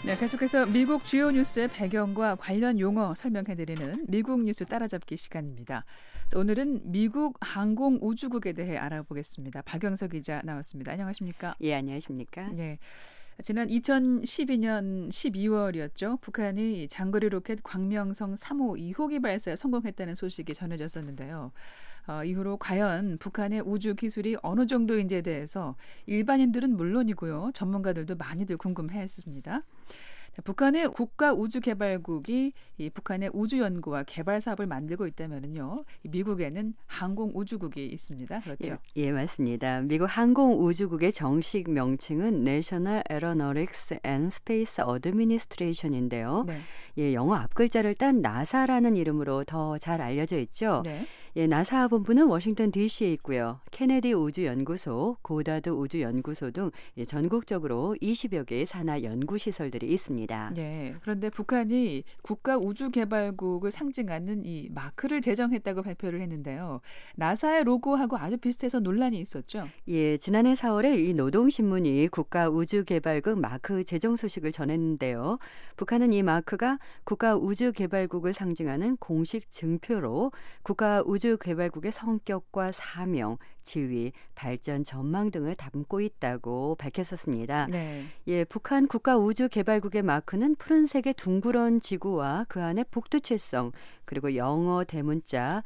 네, 계속해서 미국 주요 뉴스의 배경과 관련 용어 설명해드리는 미국 뉴스 따라잡기 시간입니다. 오늘은 미국 항공우주국에 대해 알아보겠습니다. 박영석 기자 나왔습니다. 안녕하십니까? 예, 안녕하십니까? 네. 지난 2012년 12월이었죠. 북한이 장거리 로켓 광명성 3호 2호기 발사에 성공했다는 소식이 전해졌었는데요. 이후로 과연 북한의 우주 기술이 어느 정도인지에 대해서 일반인들은 물론이고요. 전문가들도 많이들 궁금해했습니다. 북한의 국가우주개발국이 이 북한의 우주연구와 개발 사업을 만들고 있다면요. 미국에는 항공우주국이 있습니다. 그렇죠? 예, 맞습니다. 미국 항공우주국의 정식 명칭은 National Aeronautics and Space Administration인데요. 네. 예, 영어 앞글자를 딴 나사라는 이름으로 더 잘 알려져 있죠. 네. 예, 나사 본부는 워싱턴 DC에 있고요. 케네디 우주연구소, 고다드 우주연구소 등 전국적으로 20여 개의 산하 연구시설들이 있습니다. 네. 그런데 북한이 국가우주개발국을 상징하는 이 마크를 제정했다고 발표를 했는데요. 나사의 로고하고 아주 비슷해서 논란이 있었죠. 예, 지난해 4월에 이 노동신문이 국가우주개발국 마크 제정 소식을 전했는데요. 북한은 이 마크가 국가우주개발국을 상징하는 공식 증표로 국가우주개발국의 성격과 사명, 지위, 발전 전망 등을 담고 있다고 밝혔었습니다. 네. 예, 북한 국가우주개발국의 마크는 푸른색의 둥그런 지구와 그 안에 북두칠성, 그리고 영어 대문자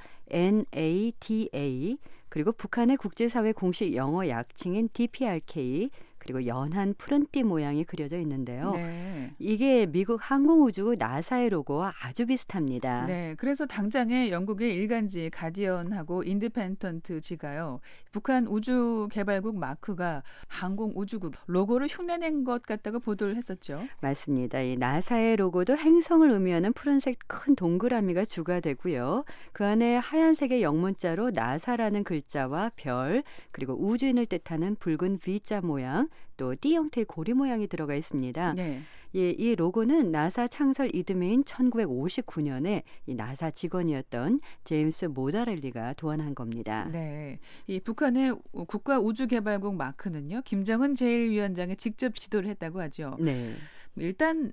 NATA, 그리고 북한의 국제사회 공식 영어 약칭인 DPRK, 그리고 연한 푸른띠 모양이 그려져 있는데요. 네. 이게 미국 항공우주국 나사의 로고와 아주 비슷합니다. 네, 그래서 당장에 영국의 일간지 가디언하고 인디펜던트지가요. 북한 우주개발국 마크가 항공우주국 로고를 흉내낸 것 같다고 보도를 했었죠. 맞습니다. 이 나사의 로고도 행성을 의미하는 푸른색 큰 동그라미가 주가 되고요. 그 안에 하얀색의 영문자로 나사라는 글자와 별, 그리고 우주인을 뜻하는 붉은 V자 모양, 또 띠 형태의 고리 모양이 들어가 있습니다. 네. 예, 이 로고는 나사 창설 이듬해인 1959년에 이 나사 직원이었던 제임스 모다렐리가 도안한 겁니다. 네, 이 북한의 국가우주개발국 마크는요, 김정은 제1위원장이 직접 지도를 했다고 하죠. 네. 일단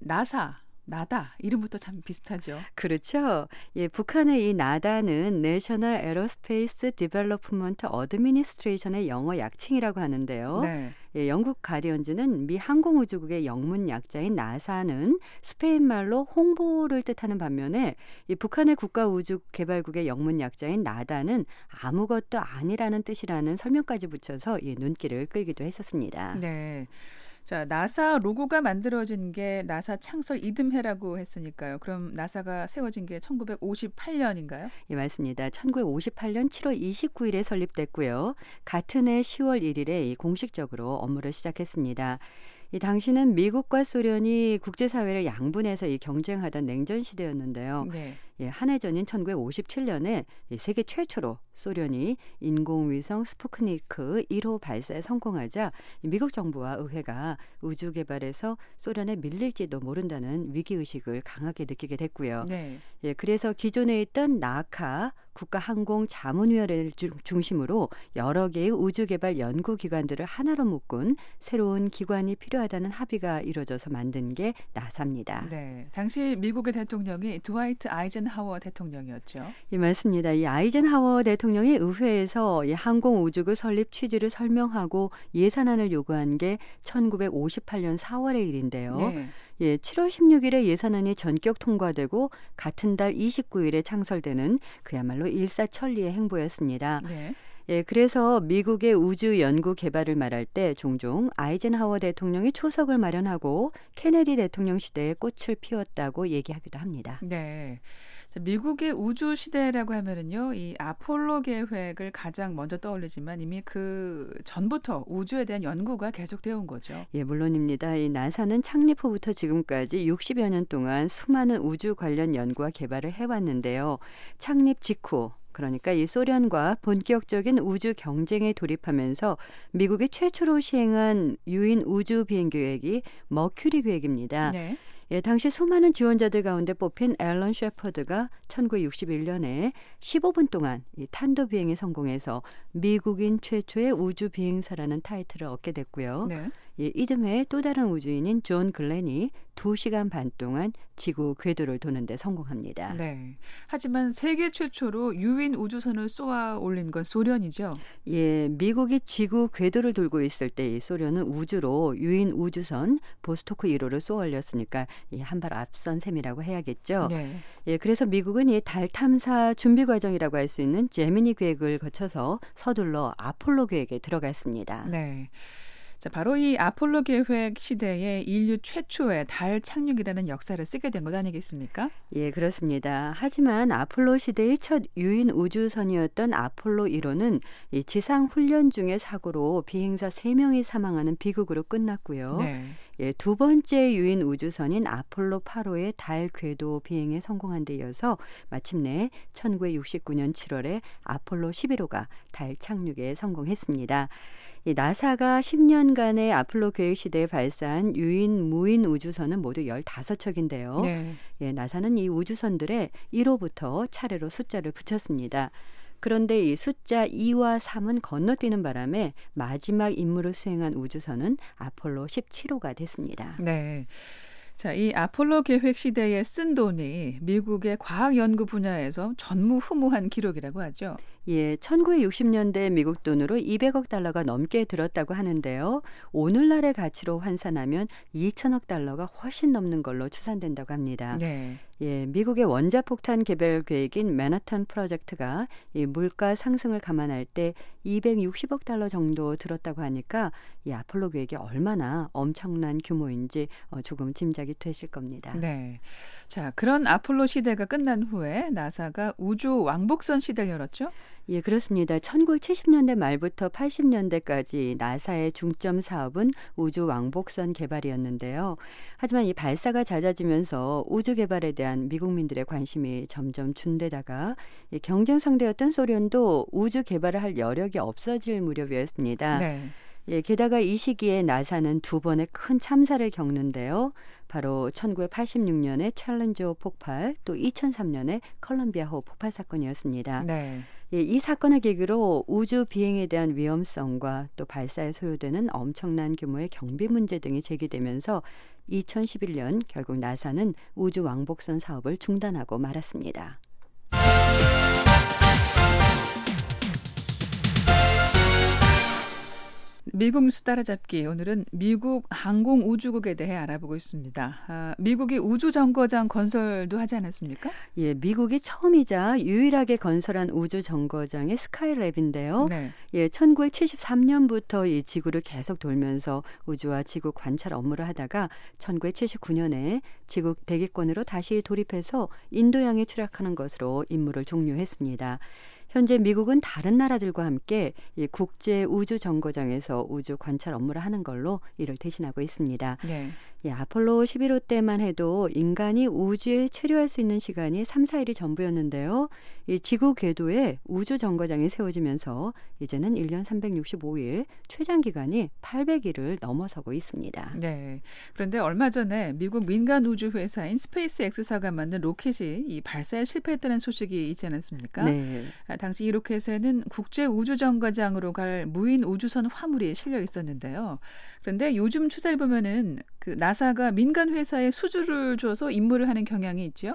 나다 이름부터 참 비슷하죠. 그렇죠. 예, 북한의 이 나다는 National Aerospace Development Administration의 영어 약칭이라고 하는데요. 네. 예, 영국 가디언즈는 미 항공우주국의 영문 약자인 나사는 스페인 말로 홍보를 뜻하는 반면에 이 북한의 국가우주개발국의 영문 약자인 나다는 아무것도 아니라는 뜻이라는 설명까지 붙여서 이 눈길을 끌기도 했었습니다. 네. 자, 나사 로고가 만들어진 게 나사 창설 이듬해라고 했으니까요. 그럼 나사가 세워진 게 1958년인가요? 예, 맞습니다. 1958년 7월 29일에 설립됐고요. 같은 해 10월 1일에 공식적으로 업무를 시작했습니다. 이 당시는 미국과 소련이 국제사회를 양분해서 경쟁하던 냉전 시대였는데요. 네. 예, 한 해 전인 1957년에 세계 최초로 소련이 인공위성 스푸트니크 1호 발사에 성공하자 미국 정부와 의회가 우주 개발에서 소련에 밀릴지도 모른다는 위기의식을 강하게 느끼게 됐고요. 네. 예, 그래서 기존에 있던 나카 국가항공자문위원회를 중심으로 여러 개의 우주개발 연구기관들을 하나로 묶은 새로운 기관이 필요하다는 합의가 이루어져서 만든 게 나사입니다. 네, 당시 미국의 대통령이 드와이트 아이젠하워 대통령이었죠. 예, 맞습니다. 이 아이젠하워 대통령이 의회에서 이 항공우주국 설립 취지를 설명하고 예산안을 요구한 게 1958년 4월의 일인데요. 네. 예, 7월 16일에 예산안이 전격 통과되고 같은 달 29일에 창설되는 그야말로 일사천리의 행보였습니다. 네. 예, 그래서 미국의 우주 연구 개발을 말할 때 종종 아이젠하워 대통령이 초석을 마련하고 케네디 대통령 시대에 꽃을 피웠다고 얘기하기도 합니다. 네. 자, 미국의 우주 시대라고 하면은요, 이 아폴로 계획을 가장 먼저 떠올리지만 이미 그 전부터 우주에 대한 연구가 계속되어 온 거죠. 예, 물론입니다. 이 나사는 창립 후부터 지금까지 60여 년 동안 수많은 우주 관련 연구와 개발을 해왔는데요. 창립 직후 그러니까 이 소련과 본격적인 우주 경쟁에 돌입하면서 미국이 최초로 시행한 유인 우주 비행 계획이 머큐리 계획입니다. 네. 예, 당시 수많은 지원자들 가운데 뽑힌 앨런 셰퍼드가 1961년에 15분 동안 이 탄도 비행에 성공해서 미국인 최초의 우주 비행사라는 타이틀을 얻게 됐고요. 네. 이듬해 또 다른 우주인인 존 글렌이 2시간 반 동안 지구 궤도를 도는 데 성공합니다. 네. 하지만 세계 최초로 유인 우주선을 쏘아 올린 건 소련이죠. 미국이 지구 궤도를 돌고 있을 때 이 소련은 우주로 유인 우주선 보스토크 1호를 쏘아 올렸으니까 한 발 앞선 셈이라고 해야겠죠. 네. 그래서 미국은 이 달 탐사 준비 과정이라고 할 수 있는 제미니 계획을 거쳐서 서둘러 아폴로 계획에 들어갔습니다. 네. 자, 바로 이 아폴로 계획 시대에 인류 최초의 달 착륙이라는 역사를 쓰게 된 것 아니겠습니까? 그렇습니다. 하지만 아폴로 시대의 첫 유인 우주선이었던 아폴로 1호는 이 지상 훈련 중의 사고로 비행사 3명이 사망하는 비극으로 끝났고요. 네. 두 번째 유인 우주선인 아폴로 8호의 달 궤도 비행에 성공한 데 이어서 마침내 1969년 7월에 아폴로 11호가 달 착륙에 성공했습니다. 나사가 10년간의 아폴로 계획 시대에 발사한 유인, 무인 우주선은 모두 15척인데요. 네. 나사는 이 우주선들에 1호부터 차례로 숫자를 붙였습니다. 그런데 이 숫자 2와 3은 건너뛰는 바람에 마지막 임무를 수행한 우주선은 아폴로 17호가 됐습니다. 네. 자, 이 아폴로 계획 시대에 쓴 돈이 미국의 과학 연구 분야에서 전무후무한 기록이라고 하죠. 1960년대 미국 돈으로 200억 달러가 넘게 들었다고 하는데요. 오늘날의 가치로 환산하면 2천억 달러가 훨씬 넘는 걸로 추산된다고 합니다. 네. 미국의 원자폭탄 개발 계획인 맨하탄 프로젝트가 이 물가 상승을 감안할 때 260억 달러 정도 들었다고 하니까 이 아폴로 계획이 얼마나 엄청난 규모인지 조금 짐작이 되실 겁니다. 네. 자, 그런 아폴로 시대가 끝난 후에 나사가 우주 왕복선 시대를 열었죠? 그렇습니다. 1970년대 말부터 80년대까지 나사의 중점 사업은 우주 왕복선 개발이었는데요. 하지만 이 발사가 잦아지면서 우주 개발에 대한 미국민들의 관심이 점점 준데다가 경쟁 상대였던 소련도 우주 개발을 할 여력이 없어질 무렵이었습니다. 네. 게다가 이 시기에 나사는 2번의 큰 참사를 겪는데요. 바로 1986년에 챌린저 폭발, 또 2003년에 컬럼비아호 폭발 사건이었습니다. 네. 이 사건을 계기로 우주 비행에 대한 위험성과 또 발사에 소요되는 엄청난 규모의 경비 문제 등이 제기되면서 2011년 결국 나사는 우주 왕복선 사업을 중단하고 말았습니다. 미국 뉴스 따라잡기. 오늘은 미국 항공우주국에 대해 알아보고 있습니다. 미국이 우주정거장 건설도 하지 않았습니까? 미국이 처음이자 유일하게 건설한 우주정거장이 스카이랩인데요. 네. 1973년부터 이 지구를 계속 돌면서 우주와 지구 관찰 업무를 하다가 1979년에 지구 대기권으로 다시 돌입해서 인도양에 추락하는 것으로 임무를 종료했습니다. 현재 미국은 다른 나라들과 함께 이 국제 우주 정거장에서 우주 관찰 업무를 하는 걸로 이를 대신하고 있습니다. 네. 아폴로 11호 때만 해도 인간이 우주에 체류할 수 있는 시간이 3, 4일이 전부였는데요. 이 지구 궤도에 우주 정거장이 세워지면서 이제는 1년 365일, 최장 기간이 800일을 넘어서고 있습니다. 네. 그런데 얼마 전에 미국 민간 우주 회사인 스페이스 X사가 만든 로켓이 이 발사에 실패했다는 소식이 있지 않았습니까? 네. 당시 이 로켓에는 국제 우주 정거장으로 갈 무인 우주선 화물이 실려 있었는데요. 그런데 요즘 추세를 보면은 그 나사가 민간 회사에 수주를 줘서 임무를 하는 경향이 있죠.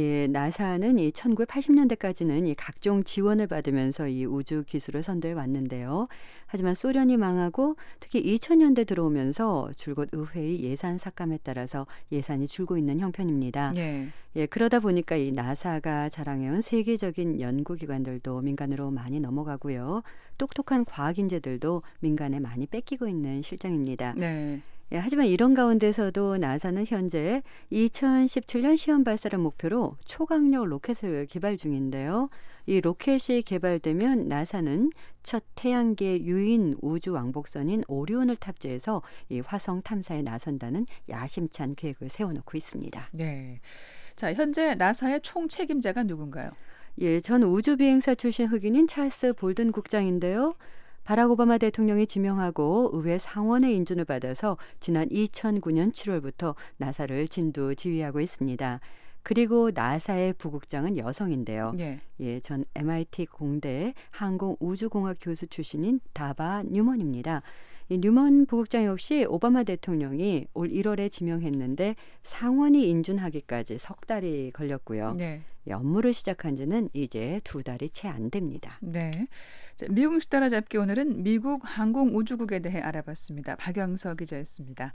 나사는 이 1980년대까지는 이 각종 지원을 받으면서 이 우주 기술을 선도해 왔는데요. 하지만 소련이 망하고 특히 2000년대 들어오면서 줄곧 의회의 예산 삭감에 따라서 예산이 줄고 있는 형편입니다. 그러다 보니까 이 나사가 자랑해온 세계적인 연구기관들도 민간으로 많이 넘어가고요. 똑똑한 과학인재들도 민간에 많이 뺏기고 있는 실정입니다. 네. 하지만 이런 가운데서도 나사는 현재 2017년 시험 발사를 목표로 초강력 로켓을 개발 중인데요. 이 로켓이 개발되면 나사는 첫 태양계 유인 우주 왕복선인 오리온을 탑재해서 이 화성 탐사에 나선다는 야심찬 계획을 세워놓고 있습니다. 네. 자, 현재 나사의 총 책임자가 누군가요? 전 우주비행사 출신 흑인인 찰스 볼든 국장인데요. 바락 오바마 대통령이 지명하고 의회 상원의 인준을 받아서 지난 2009년 7월부터 나사를 진두지휘하고 있습니다. 그리고 나사의 부국장은 여성인데요. 전 MIT 공대 항공우주공학 교수 출신인 다바 뉴먼입니다. 이 뉴먼 부국장 역시 오바마 대통령이 올 1월에 지명했는데 상원이 인준하기까지 석 달이 걸렸고요. 네. 이 업무를 시작한 지는 이제 2달이 채 안 됩니다. 네. 자, 미국 뉴스 따라잡기 오늘은 미국 항공우주국에 대해 알아봤습니다. 박영서 기자였습니다.